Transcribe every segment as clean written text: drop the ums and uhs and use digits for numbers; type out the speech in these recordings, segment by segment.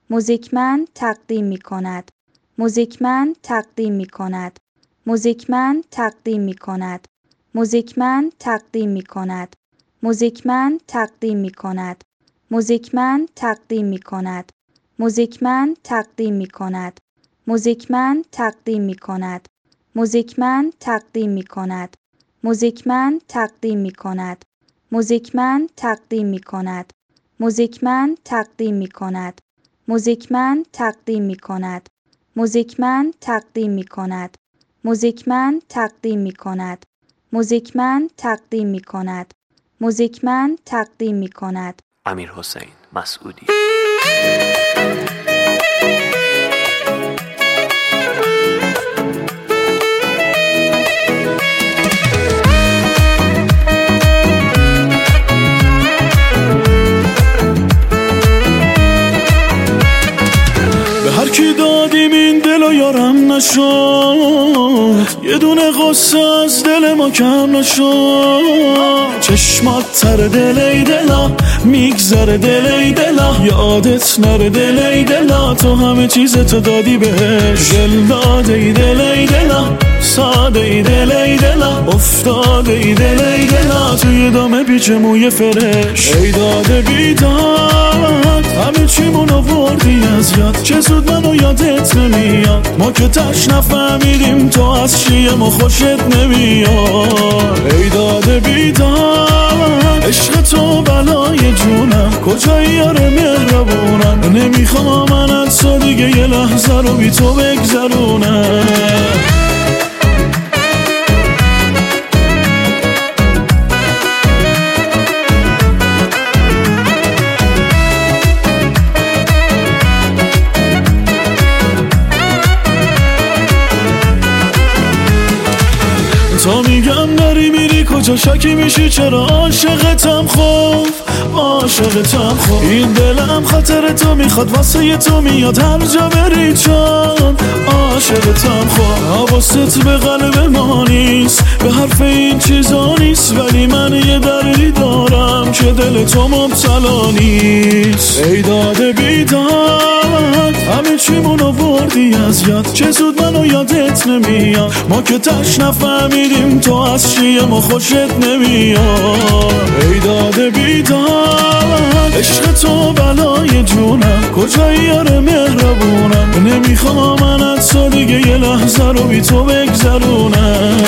موزیکمن تقدیم می کند. موزیکمن تقدیم می کند. موزیکمن تقدیم می کند. موزیکمن تقدیم می کند. موزیکمن تقدیم می کند. موزیکمن تقدیم می کند. موزیکمن تقدیم می کند. موزیکمن تقدیم می کند. موزیکمن تقدیم می کند. موزیکمن تقدیم می کند. موزیکمن تقدیم می کند. موزیکمن تقدیم می کند. موزیکمن تقدیم می کند. موزیکمن تقدیم می کند. موزیکمن تقدیم می کند. موزیکمن تقدیم می کند. موزیکمن تقدیم می کند. امیرحسین مسعودی. هر کی دادیم این دلو یارم نشد، یه دونه غصه از دل ما کم نشد. چشمات تر دل ای دلا، میگذره دل ای دلا، یادت نره دل ای دلا، تو همه چیزتو دادی بهش. دل داده ای دل ای دلا، ساده ای دل ای دلا، افتاده ای دل ای دلا، توی دام پیچ موی فرش. ای داده بیداد همه چیمون آوردی از یاد، چه زود منو یادت نمیاد. ما که تش نفهمیدیم تو از چیه ما خوشت نمیاد. ای داده بیداد عشق تو بلای جونم، کجایی یاره مهربونم، نمیخوام من از تو دیگه یه لحظه رو بی تو بگذرونم. تا میگم داری میری کجا شکی میشی، چرا عاشقتم خوب عاشقتم خوب. این دلم خاطر تو میخواد، واسه تو میاد هر جا بری، چون عاشقتم خوب. حواست به قلب ما نیست، به حرف این چیزا نیست، ولی من یه دردی دارم که دل تو مبتلا نیست. ای داده بیداد همه چیمون آوردی از یاد، چه زود منو یادت نمیاد. ما که تش نفهمیدیم تو از چیه ما خوشت نمیاد. ای داده بیداد عشق تو بلای جونم، کجایی یاره مهربونم، نمیخوام من از تو دیگه یه لحظه رو بی تو بگذرونم.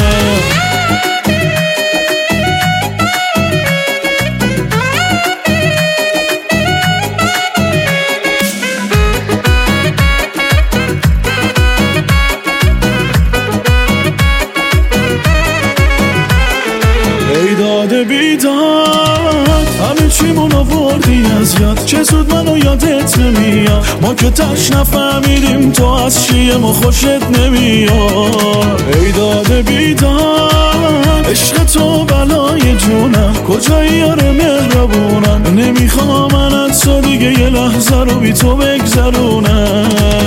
ای داده بیداد همه چیمون آوردی از یاد، چه زود منو یادت نمیاد. ما که تش نفهمیدیم تو از چیه ما خوشت نمیاد. ای داده بیداد عشق تو بلای جونم، کجایی یاره مهربونم، نمیخوام من از تو دیگه یه لحظه رو بی تو بگذرونم.